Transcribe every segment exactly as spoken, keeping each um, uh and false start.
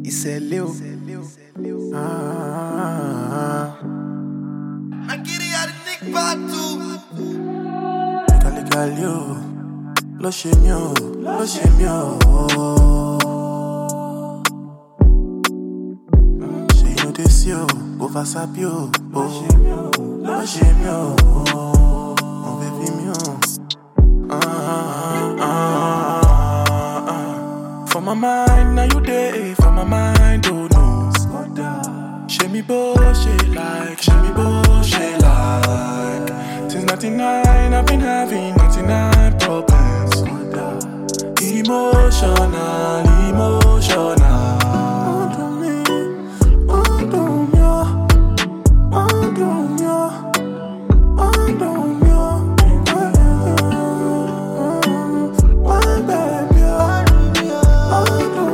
ìṣẹ̀lẹ̀ o. Akiri àti Nick Patu. Kàlíkàlí o, ló ṣe mí o, ló ṣe mí o. Ṣé yóò dé sí o, kò fà sábí o. Ló ṣe mí o, ló ṣe mí o. Mo fẹ́ fi mí o. For my mind, now you day. For my mind, oh no. Show me bullshit like, show me bullshit like. Since ninety-nine, I've been having ninety-nine problems. Emotional, emotional. Undo me, undo me, undo me, undo me. One baby, undo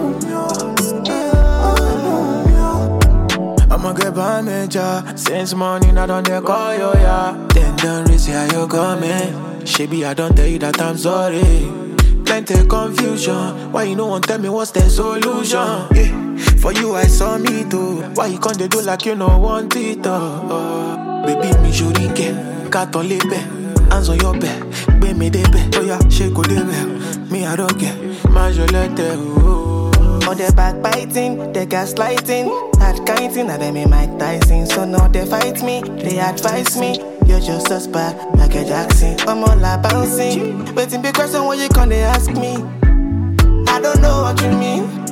me. I'ma get by major. Since morning I don't dare call you, yeah. Then don't raise how you coming. Shaby, I don't tell you that I'm sorry. Plenty confusion. Why you no one tell me what's the solution? Yeah, for you I saw me too. Why you can't they do like you no want it? Uh, uh. Baby, me should get cat on lip, hands on your back, baby me de be. Oh yeah, shake go de be. Me I don't care. Majolete, oh. All the backbiting, the gaslighting, hard kiting, and them in Mike Tyson. So now they fight me, they advise me. You're just as bad, Michael Jackson. I'm all like bouncing. Waiting big question when you come, they ask me. I don't know what you mean.